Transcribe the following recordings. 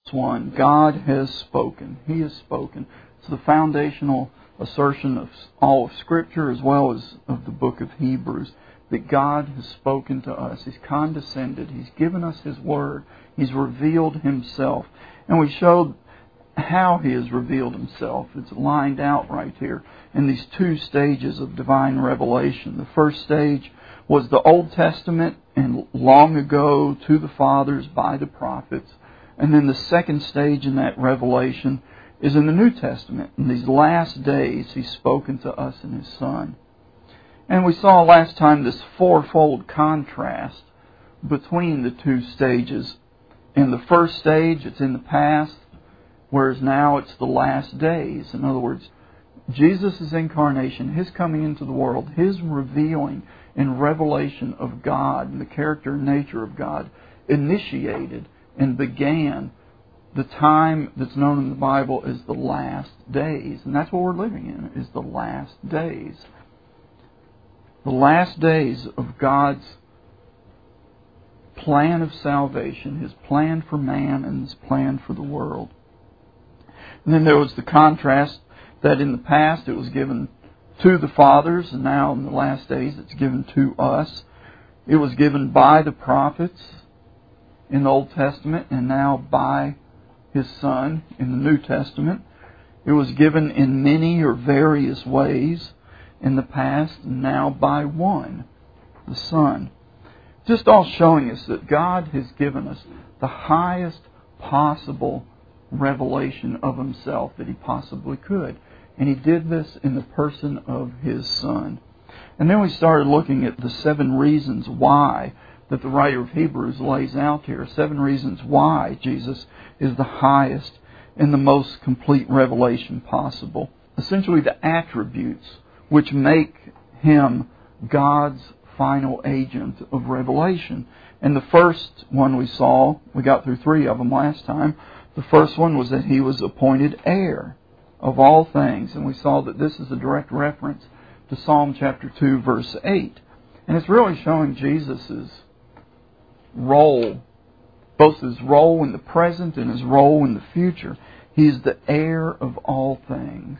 1, God has spoken. He has spoken. It's the foundational assertion of all of Scripture as well as of the book of Hebrews, that God has spoken to us. He's condescended. He's given us His Word. He's revealed Himself. And we showed how He has revealed Himself. It's lined out right here in these two stages of divine revelation. The first stage was the Old Testament and long ago to the fathers by the prophets. And then the second stage in that revelation is in the New Testament. In these last days, He's spoken to us in His Son. And we saw last time this fourfold contrast between the two stages. In the first stage, it's in the past, whereas now it's the last days. In other words, Jesus' incarnation, His coming into the world, His revealing and revelation of God and the character and nature of God initiated and began the time that's known in the Bible as the last days. And that's what we're living in, is the last days. The last days of God's plan of salvation, His plan for man and His plan for the world. And then there was the contrast that in the past it was given to the fathers, and now in the last days it's given to us. It was given by the prophets in the Old Testament, and now by His Son in the New Testament. It was given in many or various ways in the past, and now by one, the Son. Just all showing us that God has given us the highest possible revelation of Himself that He possibly could. And He did this in the person of His Son. And then we started looking at the 7 reasons why that the writer of Hebrews lays out here. 7 reasons why Jesus is the highest and the most complete revelation possible. Essentially the attributes which make Him God's final agent of revelation. And the first one we saw, we got through 3 of them last time. The first one was that He was appointed heir of all things. And we saw that this is a direct reference to Psalm chapter 2, verse 8. And it's really showing Jesus' role, both His role in the present and His role in the future. He is the heir of all things.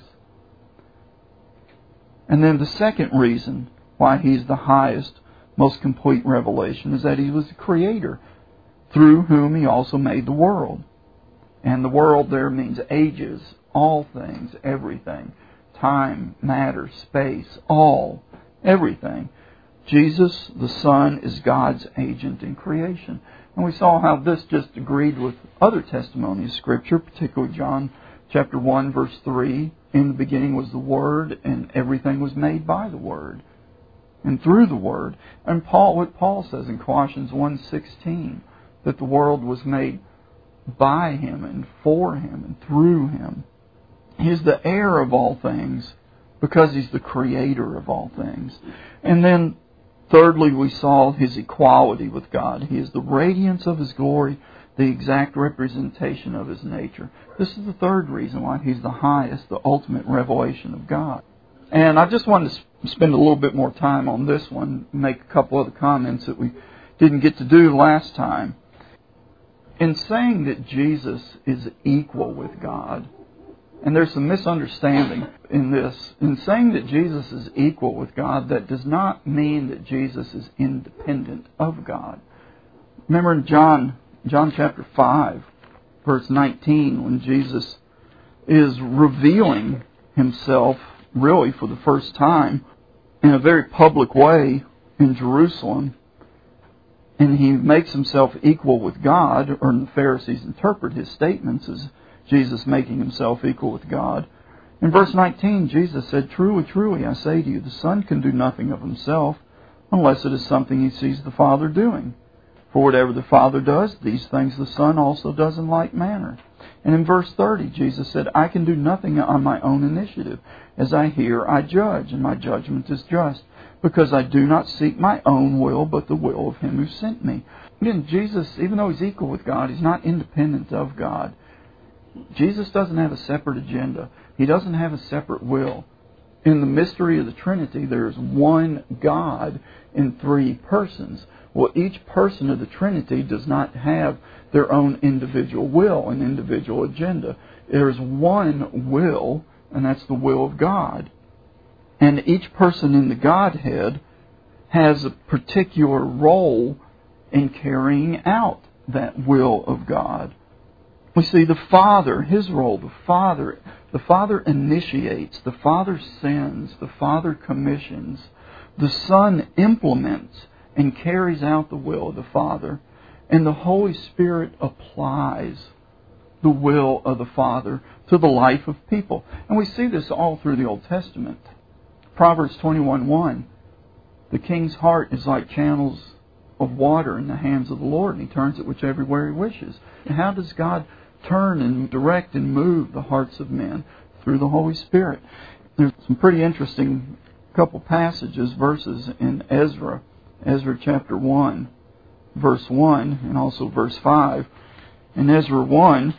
And then the second reason why He's the highest, most complete revelation is that He was the Creator, through whom He also made the world. And the world there means ages, all things, everything. Time, matter, space, all, everything. Jesus, the Son, is God's agent in creation. And we saw how this just agreed with other testimonies of Scripture, particularly John chapter 1, verse 3. In the beginning was the Word, and everything was made by the Word and through the Word. And what Paul says in Colossians 1:16, that the world was made by Him and for Him and through Him. He is the heir of all things because He's the Creator of all things. And then thirdly, we saw His equality with God. He is the radiance of His glory, the exact representation of His nature. This is the third reason why He's the highest, the ultimate revelation of God. And I just wanted to spend a little bit more time on this one, make a couple other comments that we didn't get to do last time. In saying that Jesus is equal with God, and there's some misunderstanding in this. In saying that Jesus is equal with God, that does not mean that Jesus is independent of God. Remember in John chapter 5, verse 19, when Jesus is revealing Himself really for the first time in a very public way in Jerusalem, and He makes Himself equal with God, or the Pharisees interpret His statements as Jesus making Himself equal with God. In verse 19, Jesus said, "Truly, truly, I say to you, the Son can do nothing of Himself unless it is something He sees the Father doing. For whatever the Father does, these things the Son also does in like manner." And in verse 30, Jesus said, "I can do nothing on my own initiative. As I hear, I judge, and my judgment is just, because I do not seek my own will, but the will of Him who sent me." Again, Jesus, even though He's equal with God, He's not independent of God. Jesus doesn't have a separate agenda. He doesn't have a separate will. In the mystery of the Trinity, there is one God in three persons. Well, each person of the Trinity does not have their own individual will and individual agenda. There is one will, and that's the will of God. And each person in the Godhead has a particular role in carrying out that will of God. We see the Father, His role, the Father initiates, the Father sends, the Father commissions, the Son implements and carries out the will of the Father, and the Holy Spirit applies the will of the Father to the life of people. And we see this all through the Old Testament. Proverbs 21:1, the king's heart is like channels of water in the hands of the Lord, and He turns it whichever way He wishes. And how does God turn and direct and move the hearts of men? Through the Holy Spirit. There's some pretty interesting couple passages, verses in Ezra chapter 1, verse 1, and also verse 5. In Ezra 1,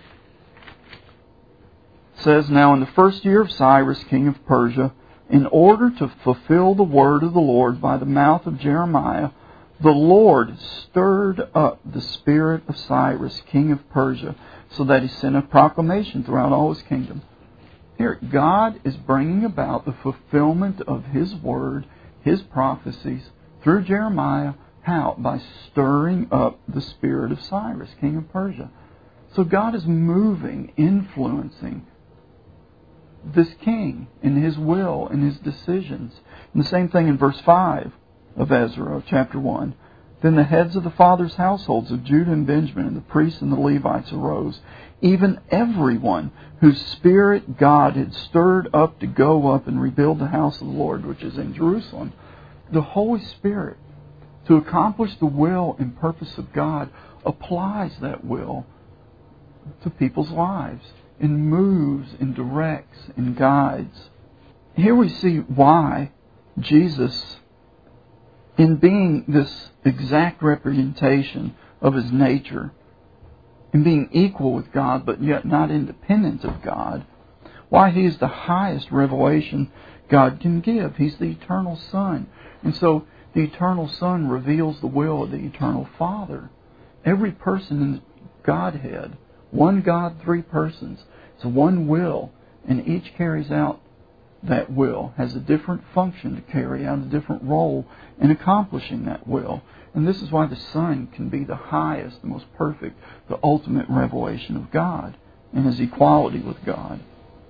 it says, "Now in the first year of Cyrus, king of Persia, in order to fulfill the word of the Lord by the mouth of Jeremiah, the Lord stirred up the spirit of Cyrus, king of Persia, so that he sent a proclamation throughout all his kingdom." Here, God is bringing about the fulfillment of His word, His prophecies, through Jeremiah. How? By stirring up the spirit of Cyrus, king of Persia. So God is moving, influencing this king in his will and his decisions. And the same thing in verse 5 of Ezra, chapter 1. "Then the heads of the fathers' households of Judah and Benjamin, and the priests and the Levites arose, even everyone whose spirit God had stirred up to go up and rebuild the house of the Lord, which is in Jerusalem." The Holy Spirit, to accomplish the will and purpose of God, applies that will to people's lives and moves and directs and guides. Here we see why Jesus, in being this exact representation of His nature, in being equal with God but yet not independent of God, why He is the highest revelation God can give. He's the eternal Son. And so the eternal Son reveals the will of the eternal Father. Every person in the Godhead, one God, three persons, it's one will, and each carries out that will, has a different function to carry out, a different role in accomplishing that will. And this is why the Son can be the highest, the most perfect, the ultimate revelation of God and His equality with God.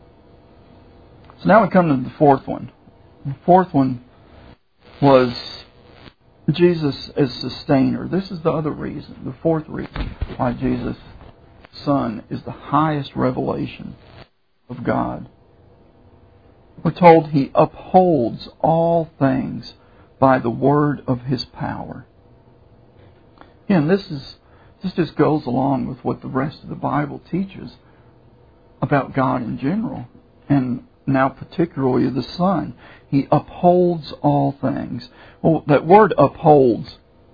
So now we come to the fourth one. The fourth one was Jesus as sustainer. This is the other reason, the fourth reason why Jesus, Son, is the highest revelation of God. We're told He upholds all things by the word of His power. Again, this just goes along with what the rest of the Bible teaches about God in general, and now particularly the Son. He upholds all things. Well, that word upholds,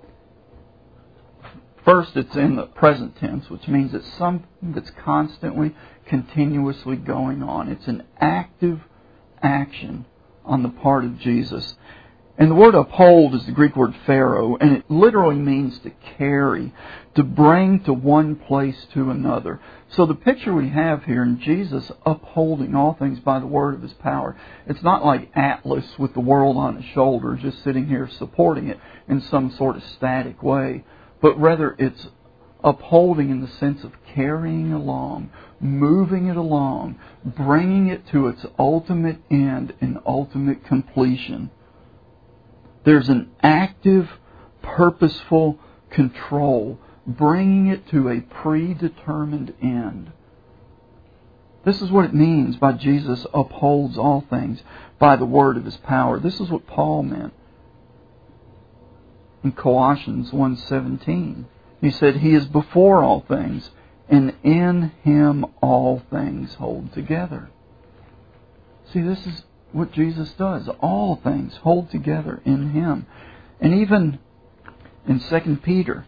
first it's in the present tense, which means it's something that's constantly, continuously going on. It's an active action on the part of Jesus. And the word uphold is the Greek word pharo, and it literally means to carry, to bring to one place to another. So the picture we have here in Jesus upholding all things by the word of His power, it's not like Atlas with the world on His shoulders just sitting here supporting it in some sort of static way, but rather it's upholding in the sense of carrying along, moving it along, bringing it to its ultimate end and ultimate completion. There's an active, purposeful control, bringing it to a predetermined end. This is what it means by Jesus upholds all things by the word of His power. This is what Paul meant in Colossians 1:17. He said, "He is before all things, and in Him all things hold together." See, this is what Jesus does. All things hold together in Him. And even in 2 Peter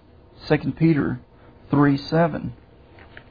3:7,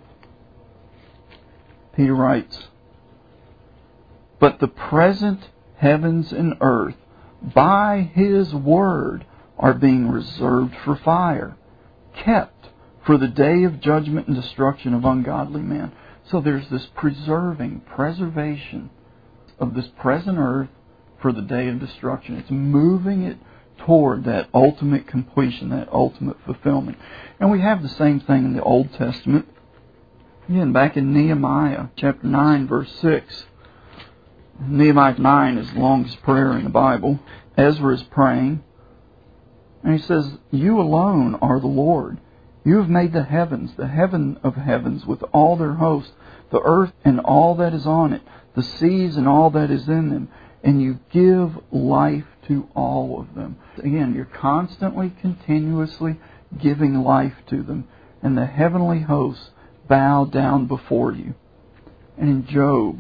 Peter writes, "But the present heavens and earth, by His word, are being reserved for fire, kept for the day of judgment and destruction of ungodly men. So there's this preservation of this present earth for the day of destruction. It's moving it toward that ultimate completion, that ultimate fulfillment. And we have the same thing in the Old Testament. Again, back in Nehemiah chapter 9, verse 6. Nehemiah 9 is the longest prayer in the Bible. Ezra is praying, and he says, "You alone are the Lord. You have made the heavens, the heaven of heavens with all their host, the earth and all that is on it, the seas and all that is in them, and you give life to all of them." Again, you're constantly, continuously giving life to them, and the heavenly hosts bow down before you. And in Job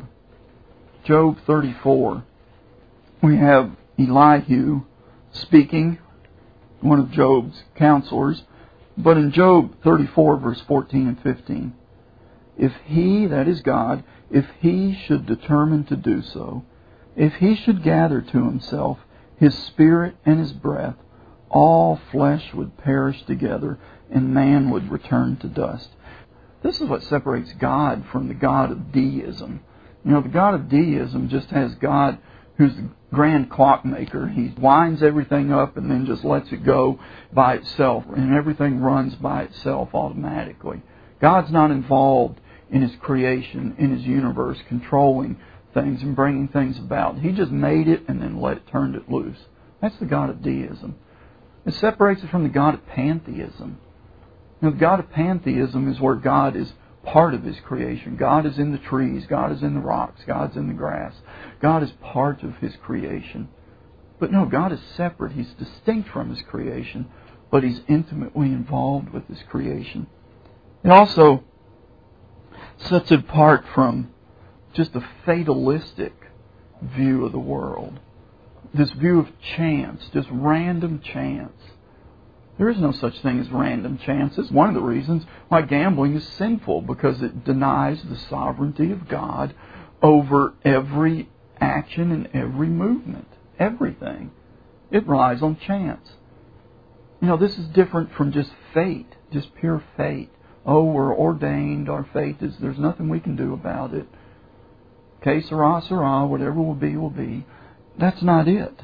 34, we have Elihu speaking, one of Job's counselors. But in Job 34, verse 14 and 15, "If He," that is God, "if He should determine to do so, if He should gather to Himself His spirit and His breath, all flesh would perish together, and man would return to dust." This is what separates God from the God of deism. You know, the God of deism just has God who's the grand clockmaker. He winds everything up and then just lets it go by itself, and everything runs by itself automatically. God's not involved in His creation, in His universe, controlling things and bringing things about. He just made it and then turned it loose. That's the God of deism. It separates it from the God of pantheism. You know, the God of pantheism is where God is part of His creation. God is in the trees. God is in the rocks. God's in the grass. God is part of His creation. But no, God is separate. He's distinct from His creation, but He's intimately involved with His creation. It also sets it apart from just a fatalistic view of the world. This view of chance, just random chance. There is no such thing as random chance. It's one of the reasons why gambling is sinful, because it denies the sovereignty of God over every action and every movement. Everything. It relies on chance. You know, this is different from just fate, just pure fate. Oh, we're ordained, our fate is, there's nothing we can do about it. Que sera, sera, whatever will be, will be. That's not it.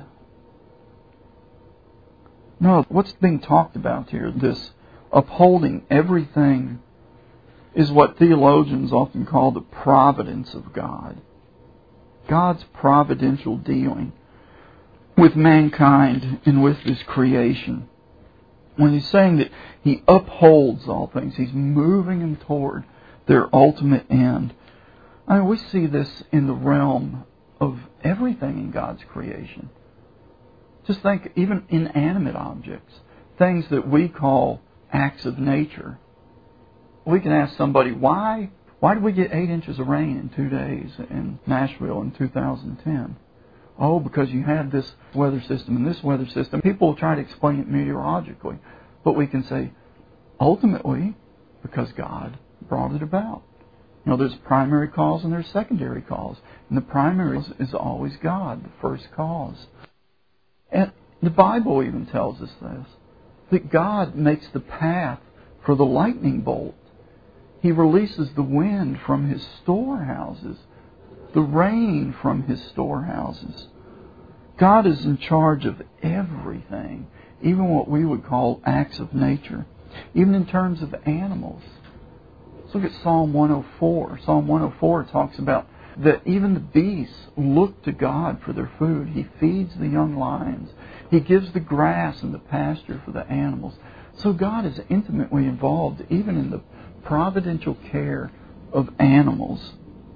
No, what's being talked about here, this upholding everything, is what theologians often call the providence of God. God's providential dealing with mankind and with His creation. When He's saying that He upholds all things, He's moving them toward their ultimate end. I mean, we see this in the realm of everything in God's creation. Just think, even inanimate objects, things that we call acts of nature. We can ask somebody, why did we get 8 inches of rain in 2 days in Nashville in 2010? Oh, because you had this weather system and this weather system. People will try to explain it meteorologically. But we can say, ultimately, because God brought it about. You know, there's primary cause and there's secondary cause. And the primary is always God, the first cause. And the Bible even tells us this, that God makes the path for the lightning bolt. He releases the wind from His storehouses, the rain from His storehouses. God is in charge of everything, even what we would call acts of nature, even in terms of animals. Let's look at Psalm 104. Psalm 104 talks about that even the beasts look to God for their food. He feeds the young lions. He gives the grass and the pasture for the animals. So God is intimately involved even in the providential care of animals.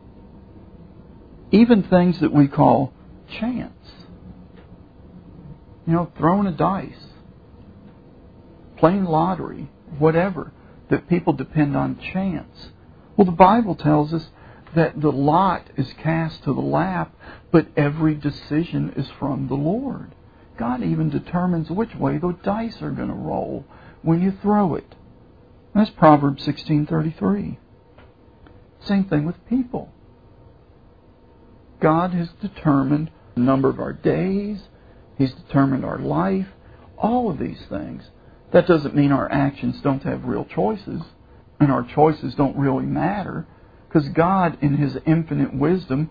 Even things that we call chance. You know, throwing a dice, playing lottery, whatever, that people depend on chance. Well, the Bible tells us that the lot is cast to the lap, but every decision is from the Lord. God even determines which way the dice are going to roll when you throw it. That's Proverbs 16:33. Same thing with people. God has determined the number of our days. He's determined our life. All of these things. That doesn't mean our actions don't have real choices, and our choices don't really matter, because God, in His infinite wisdom,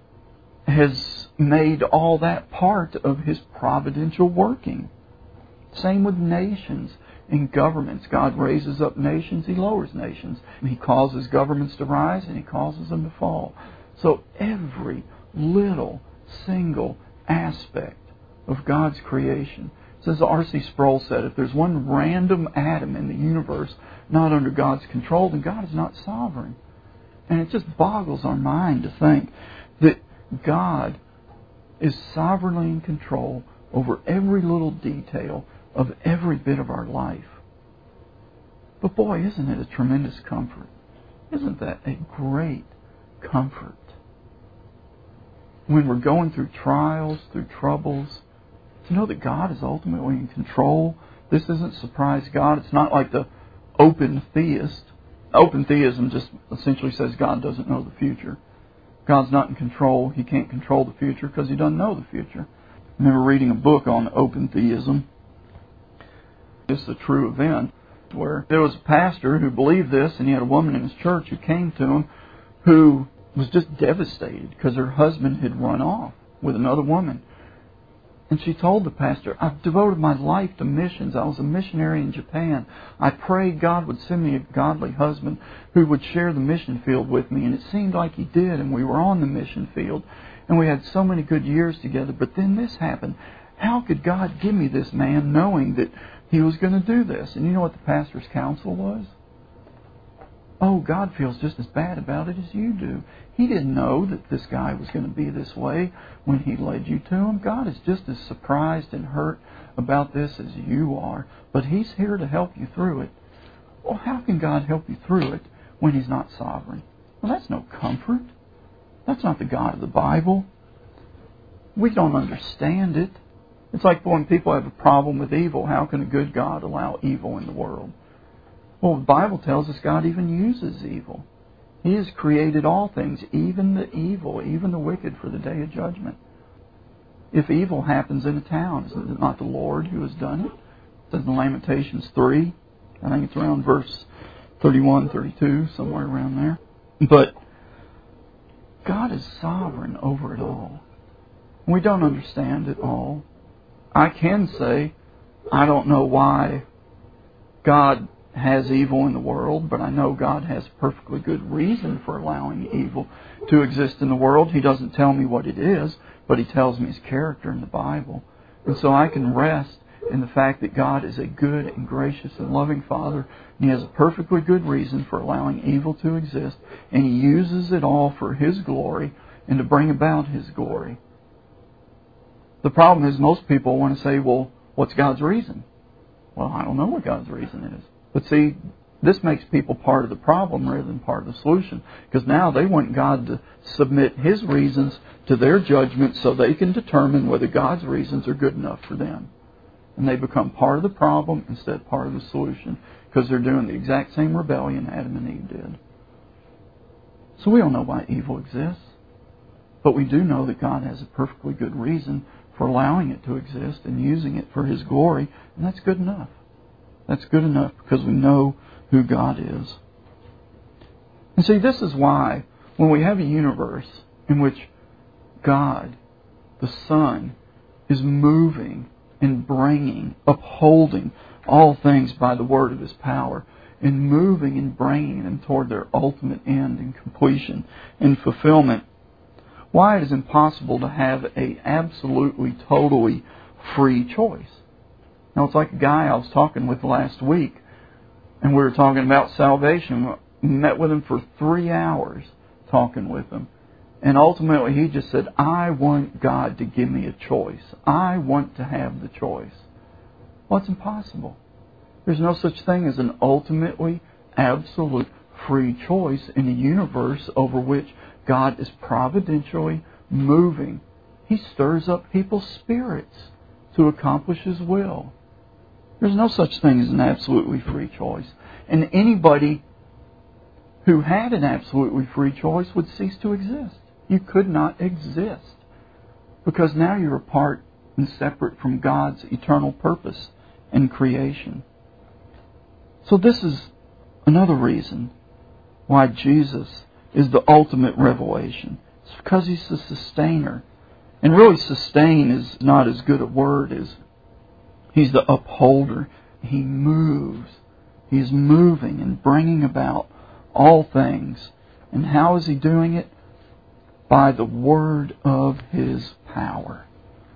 has made all that part of His providential working. Same with nations and governments. God raises up nations, He lowers nations. He causes governments to rise and He causes them to fall. So every little single aspect of God's creation. As R.C. Sproul said, if there's one random atom in the universe not under God's control, then God is not sovereign. And it just boggles our mind to think that God is sovereignly in control over every little detail of every bit of our life. But boy, isn't it a tremendous comfort? Isn't that a great comfort? When we're going through trials, through troubles, to know that God is ultimately in control. This isn't surprise God. It's not like the open theist. Open theism just essentially says God doesn't know the future. God's not in control. He can't control the future because He doesn't know the future. I remember reading a book on open theism. It's a true event where there was a pastor who believed this, and he had a woman in his church who came to him who was just devastated because her husband had run off with another woman. And she told the pastor, I've devoted my life to missions. I was a missionary in Japan. I prayed God would send me a godly husband who would share the mission field with me. And it seemed like He did. And we were on the mission field. And we had so many good years together. But then this happened. How could God give me this man knowing that He was going to do this? And you know what the pastor's counsel was? Oh, God feels just as bad about it as you do. He didn't know that this guy was going to be this way when He led you to him. God is just as surprised and hurt about this as you are. But He's here to help you through it. Well, how can God help you through it when He's not sovereign? Well, that's no comfort. That's not the God of the Bible. We don't understand it. It's like when people have a problem with evil. How can a good God allow evil in the world? Well, the Bible tells us God even uses evil. He has created all things, even the evil, even the wicked, for the day of judgment. If evil happens in a town, is it not the Lord who has done it? It says in Lamentations 3, I think it's around verse 31, 32, somewhere around there. But God is sovereign over it all. We don't understand it all. I can say, I don't know why God has evil in the world, but I know God has perfectly good reason for allowing evil to exist in the world. He doesn't tell me what it is, but He tells me His character in the Bible. And so I can rest in the fact that God is a good and gracious and loving Father, and He has a perfectly good reason for allowing evil to exist, and He uses it all for His glory and to bring about His glory. The problem is most people want to say, well, what's God's reason? Well, I don't know what God's reason is. But see, this makes people part of the problem rather than part of the solution. Because now they want God to submit His reasons to their judgment so they can determine whether God's reasons are good enough for them. And they become part of the problem instead of part of the solution. Because they're doing the exact same rebellion Adam and Eve did. So we don't know why evil exists. But we do know that God has a perfectly good reason for allowing it to exist and using it for His glory. And that's good enough. That's good enough because we know who God is. And see, this is why when we have a universe in which God, the Son, is moving and bringing, upholding all things by the word of His power, and moving and bringing them toward their ultimate end and completion and fulfillment, why it is impossible to have an absolutely, totally free choice. Now, it's like a guy I was talking with last week, and we were talking about salvation. We met with him for 3 hours talking with him. And ultimately, he just said, I want God to give me a choice. I want to have the choice. Well, it's impossible. There's no such thing as an ultimately, absolute free choice in a universe over which God is providentially moving. He stirs up people's spirits to accomplish His will. There's no such thing as an absolutely free choice. And anybody who had an absolutely free choice would cease to exist. You could not exist because now you're apart and separate from God's eternal purpose and creation. So this is another reason why Jesus is the ultimate revelation. It's because He's the sustainer. And really, sustain is not as good a word as He's the upholder. He moves. He's moving and bringing about all things. And how is He doing it? By the word of His power.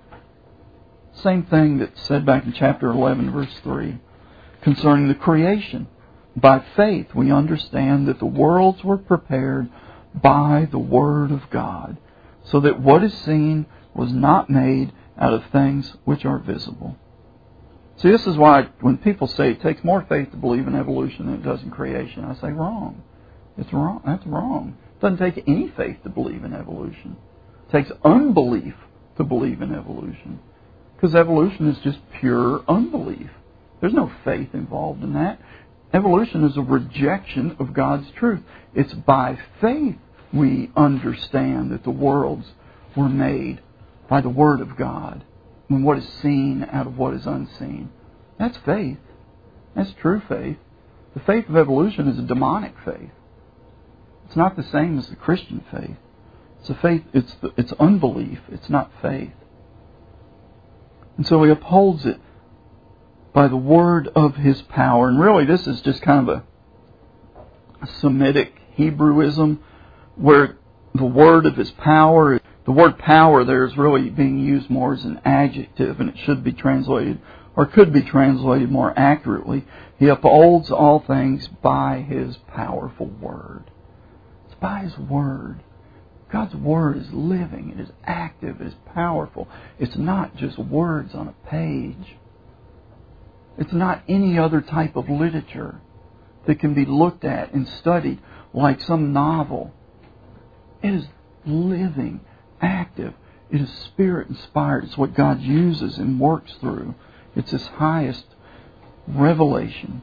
Same thing that's said back in chapter 11, verse 3, concerning the creation. By faith, we understand that the worlds were prepared by the Word of God, so that what is seen was not made out of things which are visible. See, this is why when people say it takes more faith to believe in evolution than it does in creation, I say wrong. It's wrong. That's wrong. It doesn't take any faith to believe in evolution. It takes unbelief to believe in evolution. Because evolution is just pure unbelief. There's no faith involved in that. Evolution is a rejection of God's truth. It's by faith we understand that the worlds were made by the Word of God, and what is seen out of what is unseen. That's faith. That's true faith. The faith of evolution is a demonic faith. It's not the same as the Christian faith. It's a faith. It's unbelief. It's not faith. And so He upholds it by the word of His power. And really, this is just kind of a Semitic Hebrewism, where the word of His power, the word power there is really being used more as an adjective, and it should be translated, or could be translated more accurately. He upholds all things by His powerful word. It's by His word. God's Word is living, it is active, it is powerful. It's not just words on a page. It's not any other type of literature that can be looked at and studied like some novel. It is living, active. It is Spirit-inspired. It's what God uses and works through. It's His highest revelation.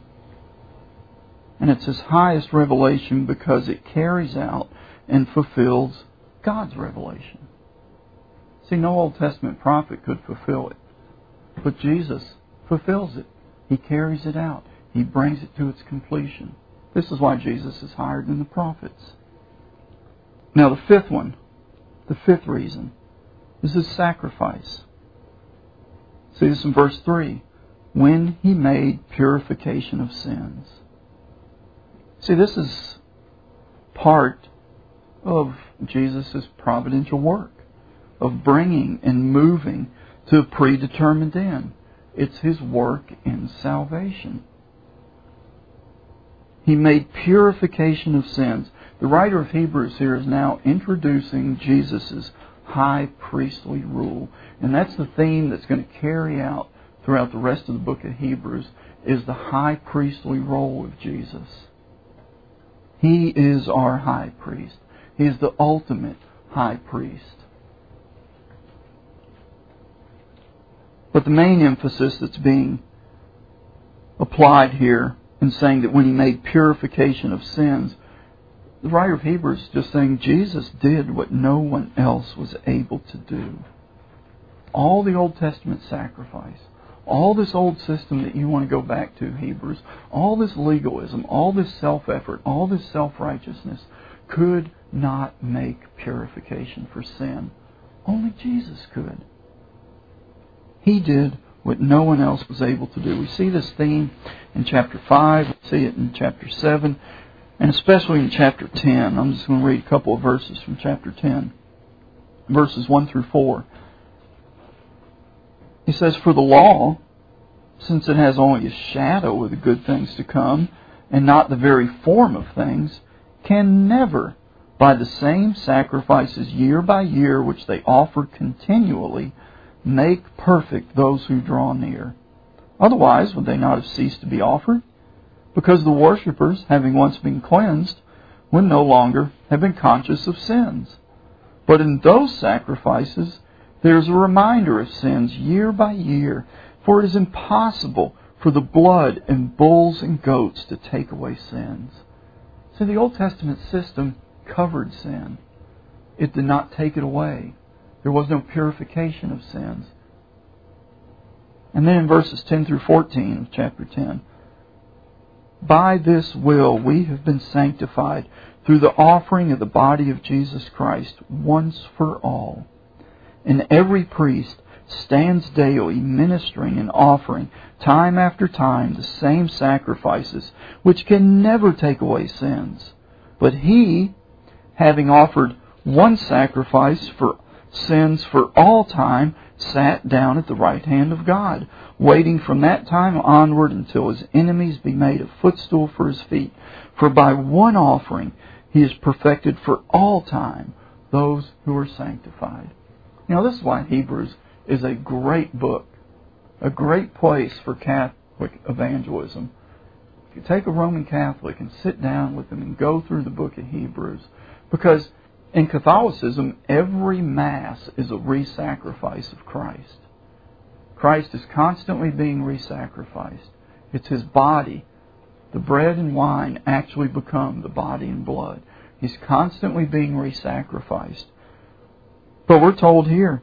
And it's His highest revelation because it carries out and fulfills God's revelation. See, no Old Testament prophet could fulfill it. But Jesus fulfills it. He carries it out. He brings it to its completion. This is why Jesus is higher than the prophets. Now the fifth reason, is His sacrifice. See this in verse 3. When He made purification of sins. See, this is part of Jesus' providential work of bringing and moving to a predetermined end. It's His work in salvation. He made purification of sins. The writer of Hebrews here is now introducing Jesus' high priestly rule. And that's the theme that's going to carry out throughout the rest of the book of Hebrews, is the high priestly role of Jesus. He is our high priest. He is the ultimate high priest. But the main emphasis that's being applied here in saying that when He made purification of sins, the writer of Hebrews is just saying Jesus did what no one else was able to do. All the Old Testament sacrifice, all this old system that you want to go back to, Hebrews, all this legalism, all this self-effort, all this self-righteousness could not make purification for sin. Only Jesus could. He did what no one else was able to do. We see this theme in chapter 5, we see it in chapter 7, and especially in chapter 10. I'm just going to read a couple of verses from chapter 10, verses 1 through 4. He says, "For the law, since it has only a shadow of the good things to come, and not the very form of things, can never, by the same sacrifices year by year which they offer continually, make perfect those who draw near. Otherwise, would they not have ceased to be offered? Because the worshippers, having once been cleansed, would no longer have been conscious of sins. But in those sacrifices, there is a reminder of sins year by year, for it is impossible for the blood and bulls and goats to take away sins." So the Old Testament system covered sin. It did not take it away. There was no purification of sins. And then in verses 10 through 14 of chapter 10, by this will we have been sanctified through the offering of the body of Jesus Christ once for all. And every priest stands daily ministering and offering time after time the same sacrifices, which can never take away sins. But He, having offered one sacrifice for sins for all time, sat down at the right hand of God, waiting from that time onward until His enemies be made a footstool for His feet. For by one offering He has perfected for all time those who are sanctified. You know, this is why Hebrews is a great book, a great place for Catholic evangelism. You take a Roman Catholic and sit down with them and go through the book of Hebrews, because in Catholicism, every Mass is a re-sacrifice of Christ. Christ is constantly being re-sacrificed. It's His body. The bread and wine actually become the body and blood. He's constantly being re-sacrificed. But we're told here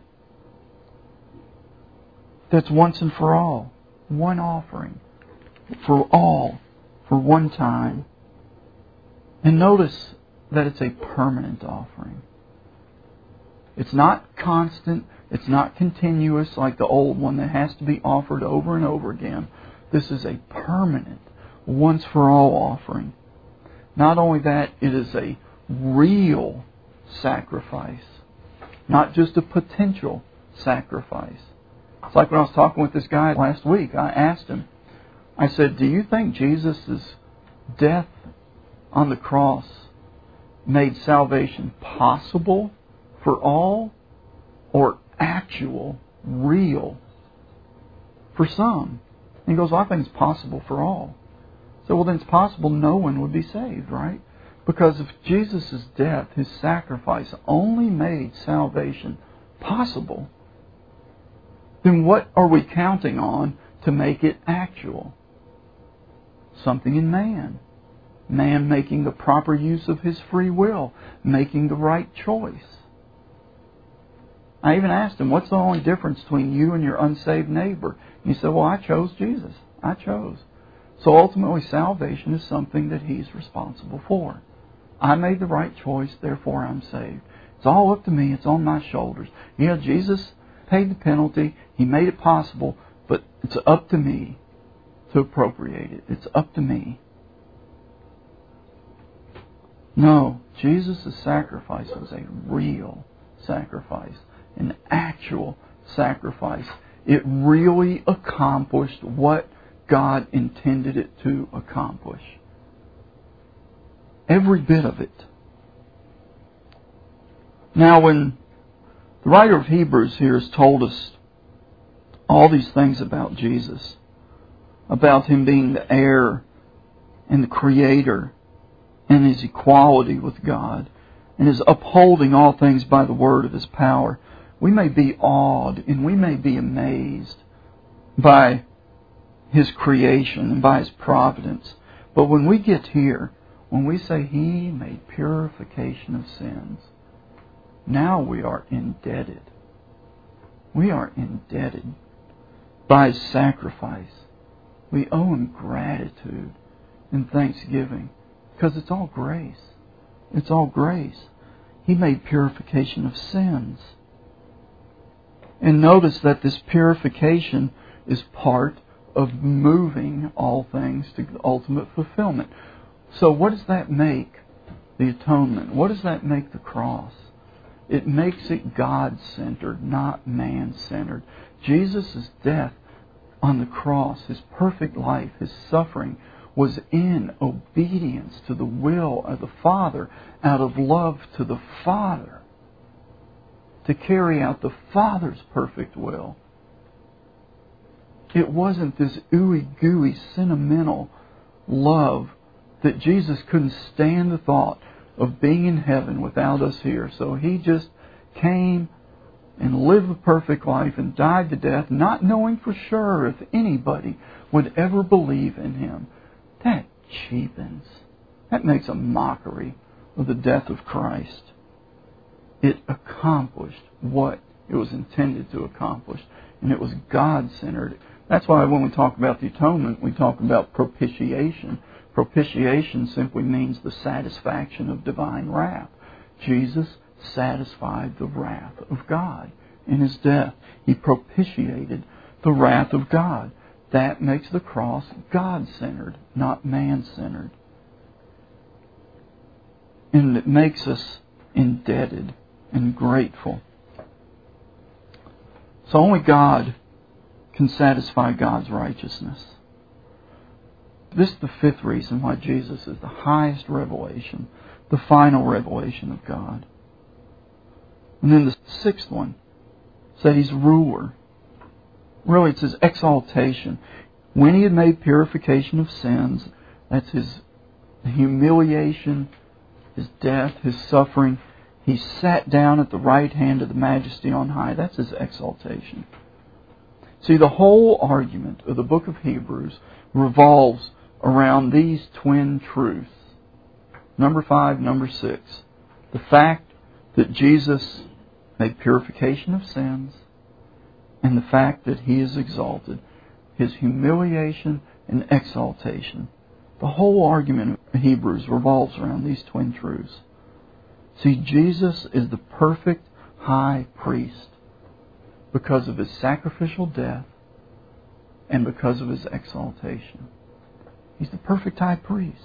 that's once and for all. One offering. For all. For one time. And notice that it's a permanent offering. It's not constant. It's not continuous like the old one that has to be offered over and over again. This is a permanent, once for all offering. Not only that, it is a real sacrifice. Not just a potential sacrifice. It's like when I was talking with this guy last week. I asked him, I said, do you think Jesus' death on the cross made salvation possible for all, or actual, real for some? And he goes, well, I think it's possible for all. So, well, then it's possible no one would be saved, right? Because if Jesus' death, His sacrifice, only made salvation possible, then what are we counting on to make it actual? Something in man. Man making the proper use of his free will, making the right choice. I even asked him, what's the only difference between you and your unsaved neighbor? And he said, well, I chose Jesus. I chose. So ultimately, salvation is something that He's responsible for. I made the right choice, therefore I'm saved. It's all up to me. It's on my shoulders. You know, Jesus paid the penalty. He made it possible, but it's up to me to appropriate it. It's up to me. No, Jesus' sacrifice was a real sacrifice, an actual sacrifice. It really accomplished what God intended it to accomplish. Every bit of it. Now, when the writer of Hebrews here has told us all these things about Jesus, about Him being the heir and the Creator, and His equality with God, and His upholding all things by the word of His power, we may be awed and we may be amazed by His creation and by His providence. But when we get here, when we say He made purification of sins, now we are indebted. We are indebted by His sacrifice. We owe Him gratitude and thanksgiving, because it's all grace. It's all grace. He made purification of sins. And notice that this purification is part of moving all things to the ultimate fulfillment. So what does that make the atonement? What does that make the cross? It makes it God-centered, not man-centered. Jesus' death on the cross, His perfect life, His suffering, was in obedience to the will of the Father, out of love to the Father, to carry out the Father's perfect will. It wasn't this ooey-gooey, sentimental love that Jesus couldn't stand the thought of being in heaven without us here. So He just came and lived a perfect life and died to death, not knowing for sure if anybody would ever believe in Him. That cheapens. That makes a mockery of the death of Christ. It accomplished what it was intended to accomplish. And it was God-centered. That's why when we talk about the atonement, we talk about propitiation. Propitiation simply means the satisfaction of divine wrath. Jesus satisfied the wrath of God in His death. He propitiated the wrath of God. That makes the cross God-centered, not man-centered. And it makes us indebted and grateful. So only God can satisfy God's righteousness. This is the fifth reason why Jesus is the highest revelation, the final revelation of God. And then the sixth one is that He's ruler. Really, it's His exaltation. When He had made purification of sins, that's His humiliation, His death, His suffering, He sat down at the right hand of the Majesty on high. That's His exaltation. See, the whole argument of the book of Hebrews revolves around these twin truths. Number 5, number 6. The fact that Jesus made purification of sins, and the fact that He is exalted. His humiliation and exaltation. The whole argument of Hebrews revolves around these twin truths. See, Jesus is the perfect high priest because of His sacrificial death and because of His exaltation. He's the perfect high priest.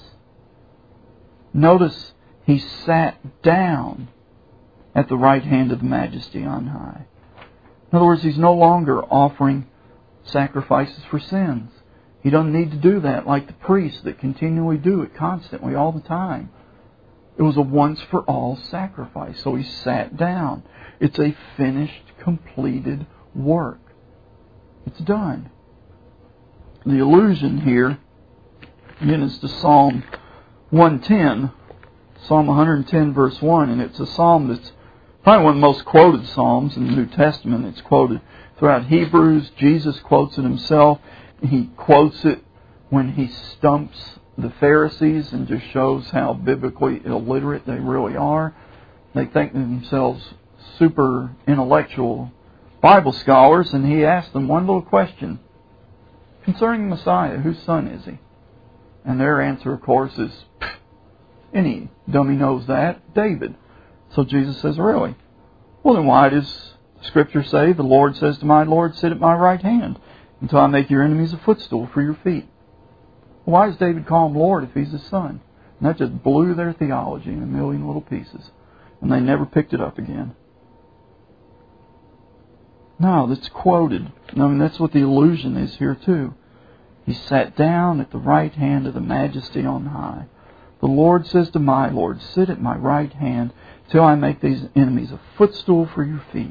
Notice He sat down at the right hand of the Majesty on high. In other words, He's no longer offering sacrifices for sins. He doesn't need to do that like the priests that continually do it constantly all the time. It was a once-for-all sacrifice. So He sat down. It's a finished, completed work. It's done. The allusion here, again, is to Psalm 110. Psalm 110 verse 1. And it's a psalm that's probably one of the most quoted psalms in the New Testament. It's quoted throughout Hebrews. Jesus quotes it Himself. He quotes it when He stumps the Pharisees and just shows how biblically illiterate they really are. They think themselves super intellectual Bible scholars, and He asks them one little question concerning the Messiah. Whose son is He? And their answer, of course, is, any dummy knows that, David. So Jesus says, really? Well, then why does Scripture say, the Lord says to my Lord, sit at my right hand until I make your enemies a footstool for your feet? Why does David call Him Lord if He's His son? And that just blew their theology in a million little pieces. And they never picked it up again. No, that's quoted. I mean, that's what the allusion is here too. He sat down at the right hand of the Majesty on high. The Lord says to my Lord, sit at my right hand till I make these enemies a footstool for your feet.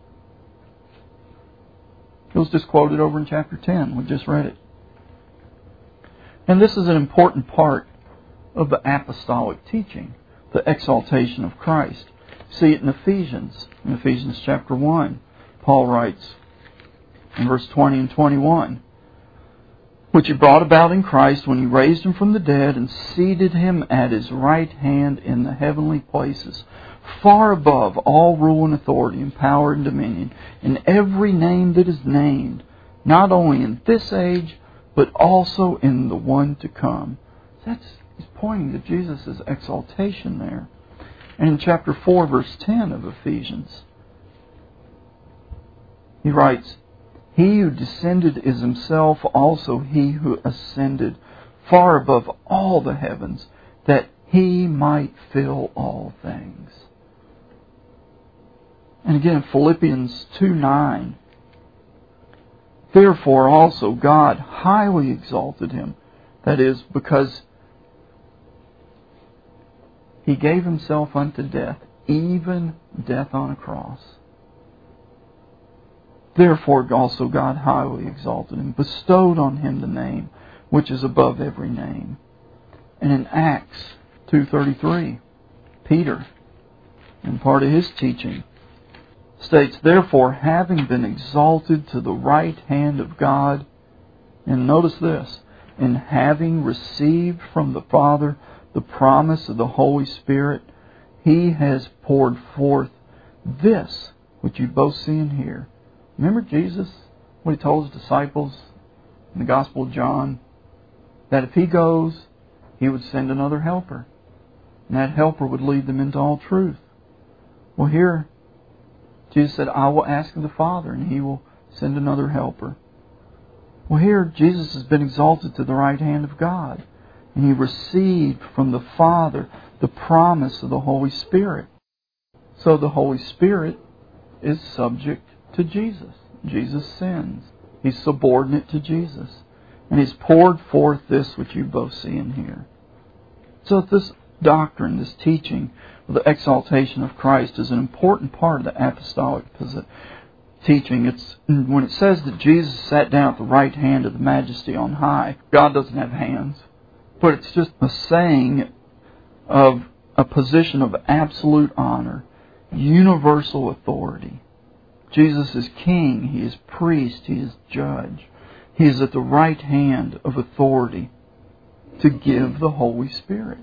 It was just quoted over in chapter 10. We just read it. And this is an important part of the apostolic teaching, the exaltation of Christ. See it in Ephesians. In Ephesians chapter 1, Paul writes in verse 20 and 21, which He brought about in Christ when He raised Him from the dead and seated Him at His right hand in the heavenly places, far above all rule and authority and power and dominion, and every name that is named, not only in this age, but also in the one to come. He's pointing to Jesus' exaltation there. And in chapter 4, verse 10 of Ephesians, he writes, He who descended is Himself also He who ascended far above all the heavens, that He might fill all things. And again, Philippians 2:9, therefore also God highly exalted Him. That is, because He gave Himself unto death, even death on a cross. Therefore also God highly exalted Him, bestowed on Him the name which is above every name. And in Acts 2:33, Peter, in part of his teaching, states, therefore, having been exalted to the right hand of God, and notice this, and having received from the Father the promise of the Holy Spirit, He has poured forth this which you both see and hear. Remember Jesus, what He told His disciples in the Gospel of John? That if He goes, He would send another helper. And that helper would lead them into all truth. Well, here, Jesus said, I will ask of the Father, and He will send another helper. Well, here, Jesus has been exalted to the right hand of God. And He received from the Father the promise of the Holy Spirit. So the Holy Spirit is subject to Jesus. Jesus sins. He's subordinate to Jesus. And He's poured forth this which you both see and hear. So this doctrine, this teaching of the exaltation of Christ is an important part of the apostolic teaching. It's when it says that Jesus sat down at the right hand of the Majesty on high. God doesn't have hands. But it's just a saying of a position of absolute honor, universal authority. Jesus is king, He is priest, He is judge. He is at the right hand of authority to give the Holy Spirit.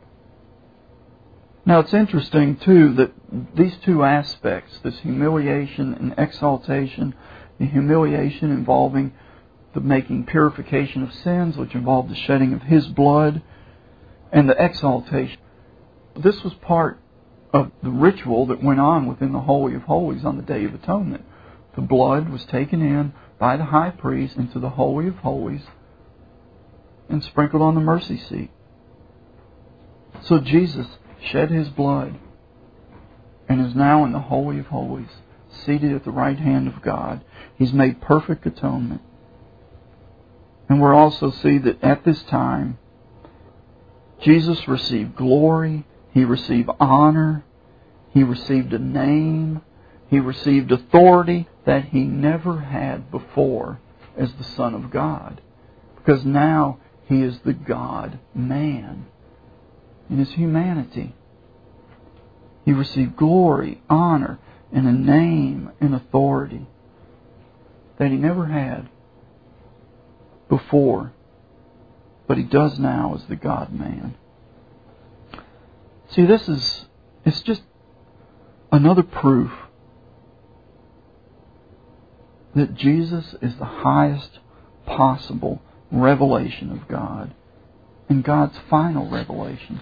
Now it's interesting too that these two aspects, this humiliation and exaltation, the humiliation involving the making purification of sins, which involved the shedding of His blood, and the exaltation. This was part of the ritual that went on within the Holy of Holies on the Day of Atonement. The blood was taken in by the high priest into the Holy of Holies and sprinkled on the mercy seat. So Jesus shed His blood and is now in the Holy of Holies, seated at the right hand of God. He's made perfect atonement. And we'll also see that at this time, Jesus received glory, He received honor, He received a name, He received authority that He never had before as the Son of God. Because now He is the God-man in His humanity. He received glory, honor, and a name and authority that He never had before, but He does now as the God-man. See, it's just another proof that Jesus is the highest possible revelation of God and God's final revelation.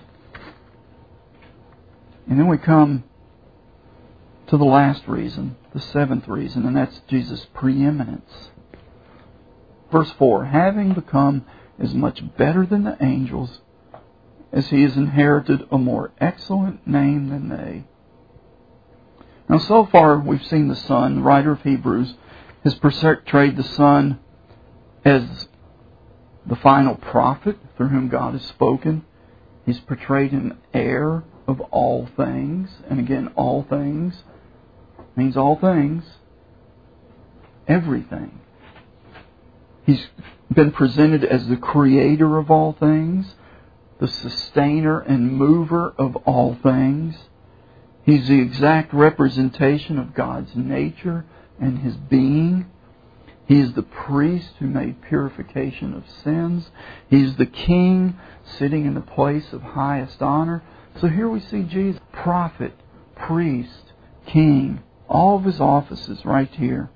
And then we come to the last reason, the seventh reason, and that's Jesus' preeminence. Verse 4, having become as much better than the angels, as He has inherited a more excellent name than they. Now so far we've seen the Son, the writer of Hebrews, has portrayed the Son as the final prophet through whom God has spoken. He's portrayed Him heir of all things. And again, all things means all things. Everything. He's been presented as the creator of all things, the sustainer and mover of all things. He's the exact representation of God's nature and His being. He is the priest who made purification of sins. He's the king sitting in the place of highest honor. So here we see Jesus, prophet, priest, king, all of His offices right here.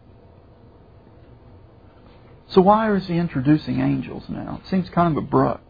So why is He introducing angels now? It seems kind of abrupt.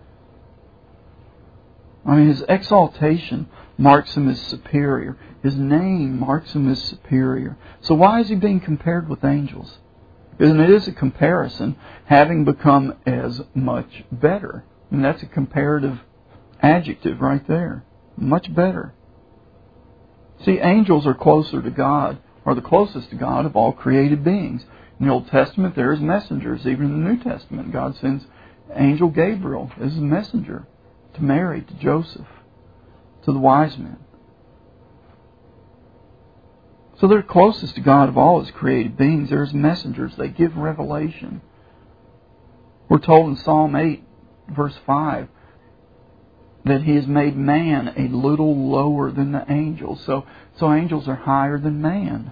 I mean, His exaltation marks Him as superior. His name marks Him as superior. So why is He being compared with angels? And it is a comparison, having become as much better. And that's a comparative adjective right there. Much better. See, angels are closer to God, or the closest to God of all created beings. In the Old Testament, there is messengers. Even in the New Testament, God sends angel Gabriel as a messenger to Mary, to Joseph, to the wise men. So they're closest to God of all His created beings. They're His messengers. They give revelation. We're told in Psalm 8, verse 5, that He has made man a little lower than the angels. So angels are higher than man.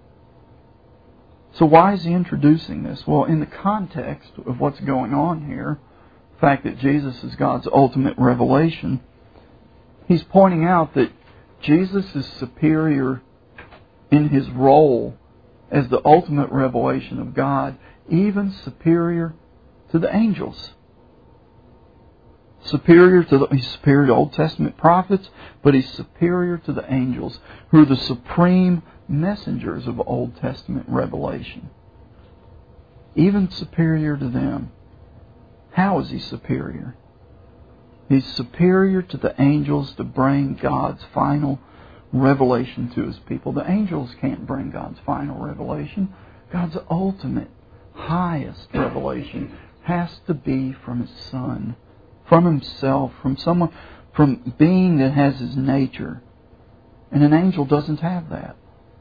So why is He introducing this? Well, in the context of what's going on here, the fact that Jesus is God's ultimate revelation, He's pointing out that Jesus is superior in His role as the ultimate revelation of God, even superior to the angels. He's superior to Old Testament prophets, but He's superior to the angels, who are the supreme messengers of Old Testament revelation. Even superior to them. How is He superior? He's superior to the angels to bring God's final revelation to His people. The angels can't bring God's final revelation. God's ultimate, highest revelation has to be from His Son, from Himself, from someone, from being that has His nature. And an angel doesn't have that.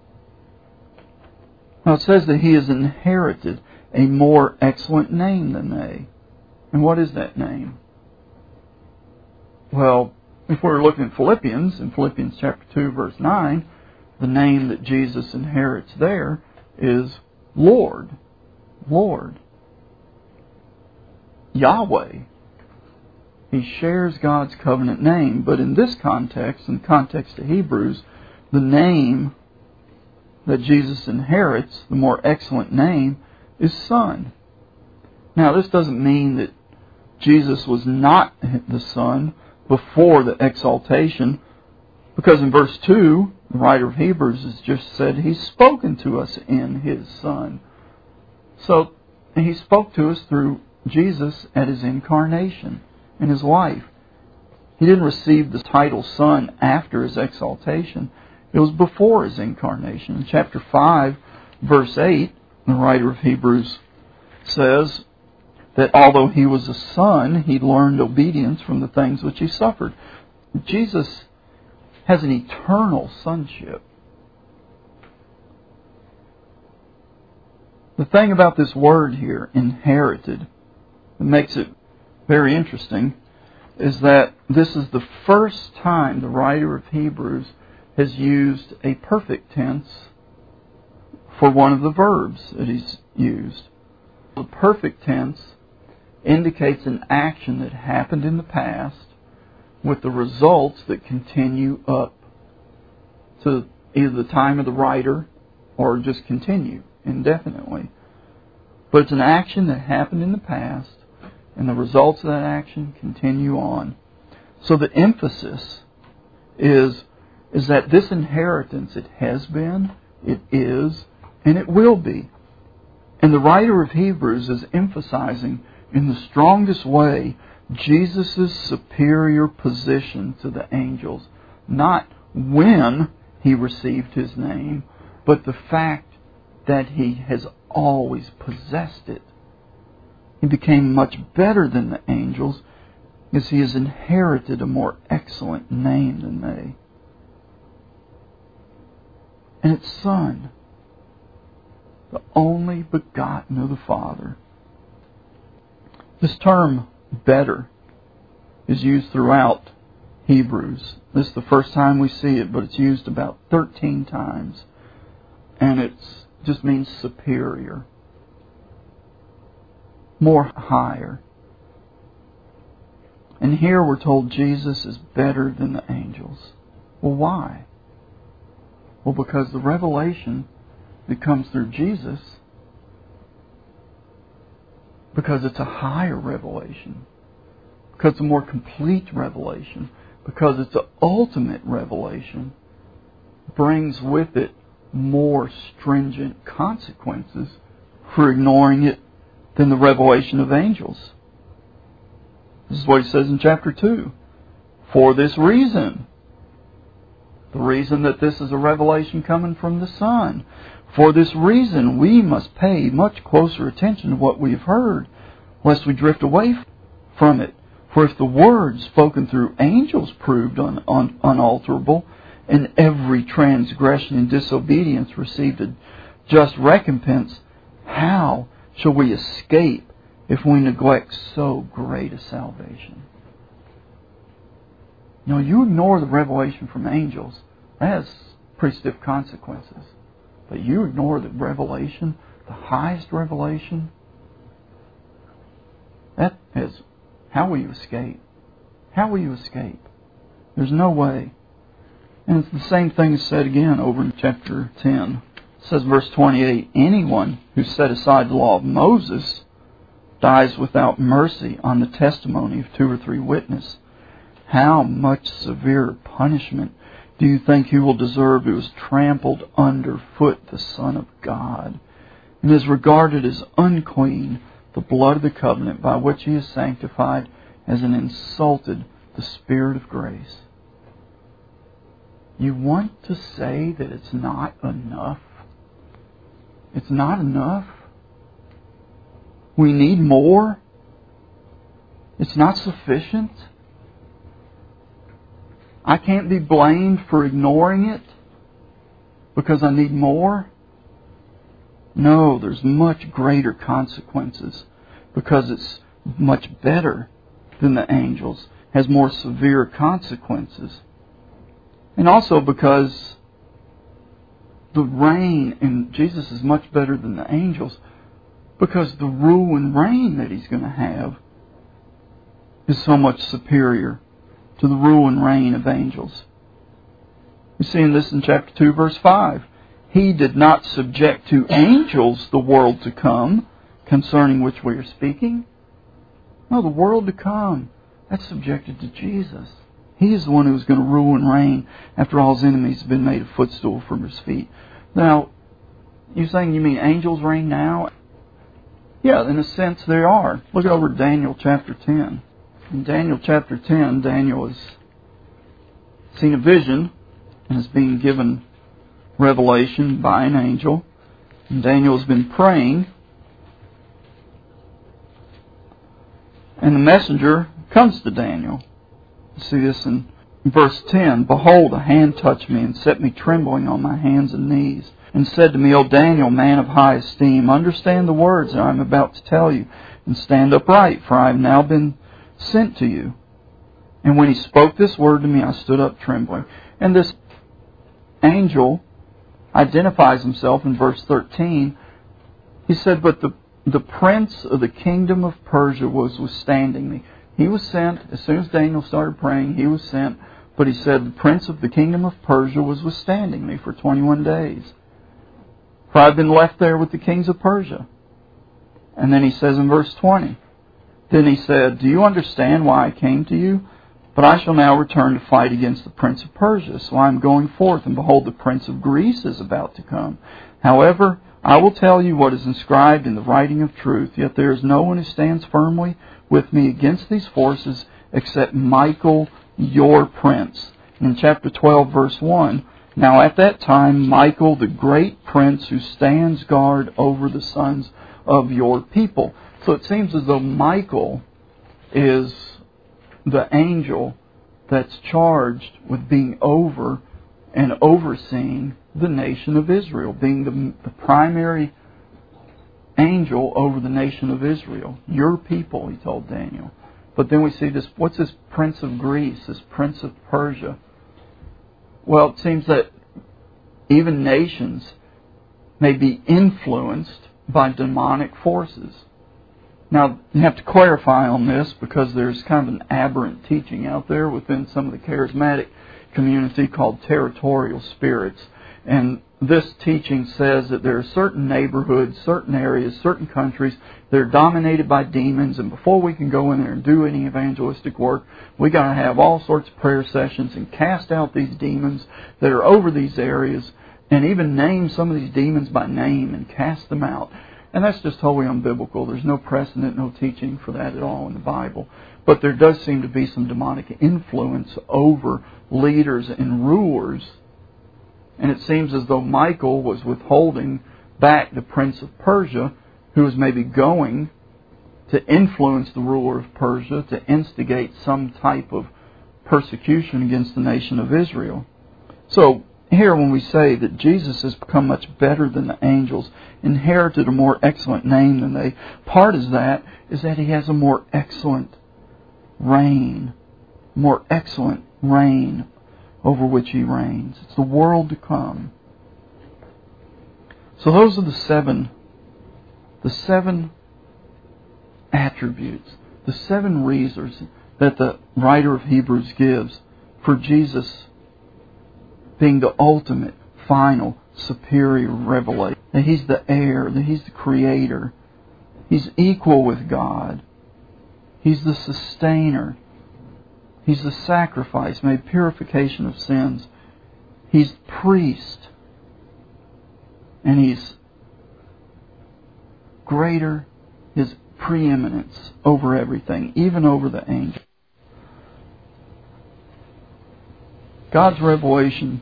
Now it says that He has inherited a more excellent name than they. And what is that name? Well, if we're looking at Philippians, in Philippians chapter 2, verse 9, the name that Jesus inherits there is Lord. Lord. Yahweh. He shares God's covenant name, but in this context, in the context of Hebrews, the name that Jesus inherits, the more excellent name, is Son. Now, this doesn't mean that Jesus was not the Son before the exaltation, because in verse 2, the writer of Hebrews has just said He's spoken to us in His Son. So, He spoke to us through Jesus at His incarnation in His life. He didn't receive the title Son after His exaltation. It was before His incarnation. In chapter 5, verse 8, the writer of Hebrews says that although He was a Son, He learned obedience from the things which He suffered. Jesus has an eternal sonship. The thing about this word here, inherited, that makes it very interesting, is that this is the first time the writer of Hebrews has used a perfect tense for one of the verbs that he's used. The perfect tense indicates an action that happened in the past with the results that continue up to either the time of the writer or just continue indefinitely. But it's an action that happened in the past, and the results of that action continue on. So the emphasis is that this inheritance, it has been, it is, and it will be. And the writer of Hebrews is emphasizing in the strongest way Jesus' superior position to the angels. Not when He received His name, but the fact that He has always possessed it. He became much better than the angels as He has inherited a more excellent name than they. And it's Son, the only begotten of the Father. This term, better, is used throughout Hebrews. This is the first time we see it, but it's used about 13 times. And it just means superior. More higher. And here we're told Jesus is better than the angels. Well, why? Well, because the revelation that comes through Jesus, because it's a higher revelation, because it's a more complete revelation, because it's an ultimate revelation, brings with it more stringent consequences for ignoring it than the revelation of angels. This is what he says in chapter 2. For this reason, the reason that this is a revelation coming from the Son, for this reason we must pay much closer attention to what we've heard, lest we drift away from it. For if the word spoken through angels proved unalterable, and every transgression and disobedience received a just recompense, how shall we escape if we neglect so great a salvation? You ignore the revelation from angels, that has pretty stiff consequences. But you ignore the revelation, the highest revelation, that is, how will you escape? How will you escape? There's no way. And it's the same thing is said again over in chapter 10. It says, verse 28, anyone who set aside the law of Moses dies without mercy on the testimony of 2 or 3 witnesses. How much severer punishment do you think he will deserve who has trampled underfoot the Son of God, and is regarded as unclean the blood of the covenant by which he is sanctified, as an insulted the Spirit of grace? You want to say that it's not enough? It's not enough? We need more? It's not sufficient? I can't be blamed for ignoring it because I need more? No, there's much greater consequences because it's much better than the angels, has more severe consequences. And also because the reign in Jesus is much better than the angels, because the rule and reign that He's going to have is so much superior to the rule and reign of angels. We see in this in chapter 2, verse 5. He did not subject to angels the world to come, concerning which we are speaking. No, the world to come, that's subjected to Jesus. He is the one who is going to rule and reign after all His enemies have been made a footstool for His feet. Now, you're saying you mean angels reign now? Yeah, in a sense they are. Look over Daniel chapter 10. In Daniel chapter 10, Daniel has seen a vision and is being given revelation by an angel. And Daniel has been praying. And the messenger comes to Daniel. You see this in verse 10. Behold, a hand touched me and set me trembling on my hands and knees, and said to me, O Daniel, man of high esteem, understand the words that I am about to tell you, and stand upright, for I have now been sent to you. And when he spoke this word to me, I stood up trembling. And this angel identifies himself in verse 13. He said, but the prince of the kingdom of Persia was withstanding me. He was sent, as soon as Daniel started praying, he was sent. But he said, the prince of the kingdom of Persia was withstanding me for 21 days. For I've been left there with the kings of Persia. And then he says in verse 20, then he said, do you understand why I came to you? But I shall now return to fight against the prince of Persia. So I am going forth, and behold, the prince of Greece is about to come. However, I will tell you what is inscribed in the writing of truth, yet there is no one who stands firmly with me against these forces except Michael, your prince. And in chapter 12, verse 1, now at that time, Michael, the great prince who stands guard over the sons of your people. So it seems as though Michael is the angel that's charged with being over and overseeing the nation of Israel, being the primary angel over the nation of Israel. Your people, he told Daniel. But then we see this, what's this prince of Greece, this prince of Persia? Well, it seems that even nations may be influenced by demonic forces. Now, you have to clarify on this because there's kind of an aberrant teaching out there within some of the charismatic community called territorial spirits. And this teaching says that there are certain neighborhoods, certain areas, certain countries that are dominated by demons, and before we can go in there and do any evangelistic work, we got to have all sorts of prayer sessions and cast out these demons that are over these areas, and even name some of these demons by name and cast them out. And that's just wholly unbiblical. There's no precedent, no teaching for that at all in the Bible. But there does seem to be some demonic influence over leaders and rulers. And it seems as though Michael was withholding back the prince of Persia, who was maybe going to influence the ruler of Persia to instigate some type of persecution against the nation of Israel. So, here when we say that Jesus has become much better than the angels, inherited a more excellent name than they, part of that is that He has a more excellent reign over which He reigns. It's the world to come. So those are the seven attributes, the 7 reasons that the writer of Hebrews gives for Jesus being the ultimate, final, superior revelation. That He's the heir, that He's the creator. He's equal with God. He's the sustainer. He's the sacrifice, made purification of sins. He's priest. And He's greater, His preeminence over everything, even over the angels. God's revelation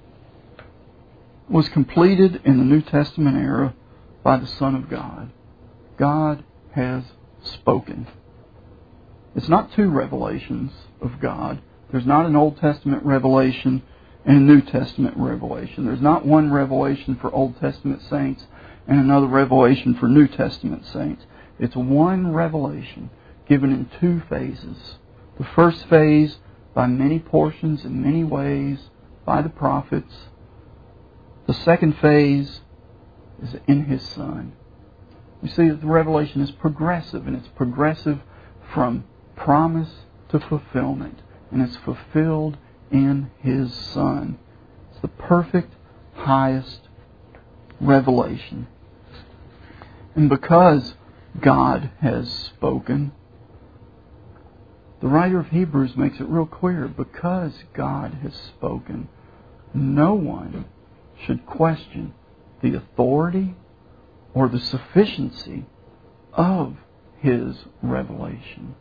was completed in the New Testament era by the Son of God. God has spoken. It's not two revelations of God. There's not an Old Testament revelation and a New Testament revelation. There's not one revelation for Old Testament saints and another revelation for New Testament saints. It's one revelation given in two phases. The first phase by many portions in many ways by the prophets. The second phase is in His Son. You see that the revelation is progressive, and it's progressive from promise to fulfillment, and it's fulfilled in His Son. It's the perfect, highest revelation. And because God has spoken, the writer of Hebrews makes it real clear, because God has spoken, no one should question the authority or the sufficiency of His revelation.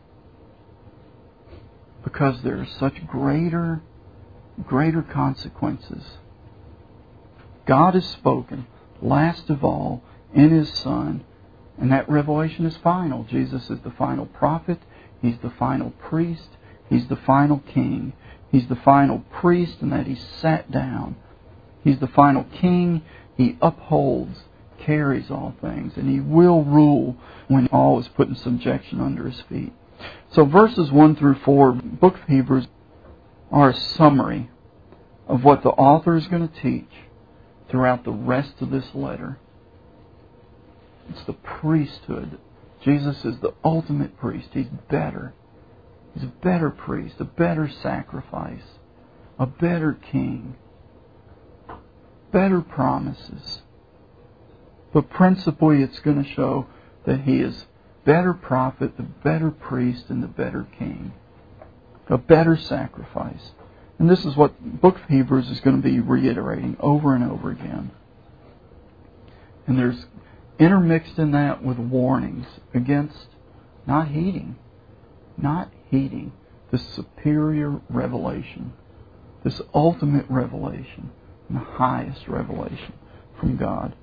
Because there are such greater consequences. God has spoken, last of all, in His Son, and that revelation is final. Jesus is the final prophet. He's the final priest. He's the final king. He's the final priest in that He sat down. He's the final king. He upholds, carries all things, and He will rule when all is put in subjection under His feet. So verses 1 through 4, the book of Hebrews, are a summary of what the author is going to teach throughout the rest of this letter. It's the priesthood. Jesus is the ultimate priest. He's better. He's a better priest, a better sacrifice, a better king, better promises. But principally it's going to show that He is better prophet, the better priest, and the better king. A better sacrifice. And this is what the book of Hebrews is going to be reiterating over and over again. And there's intermixed in that with warnings against not heeding this superior revelation, this ultimate revelation, and the highest revelation from God.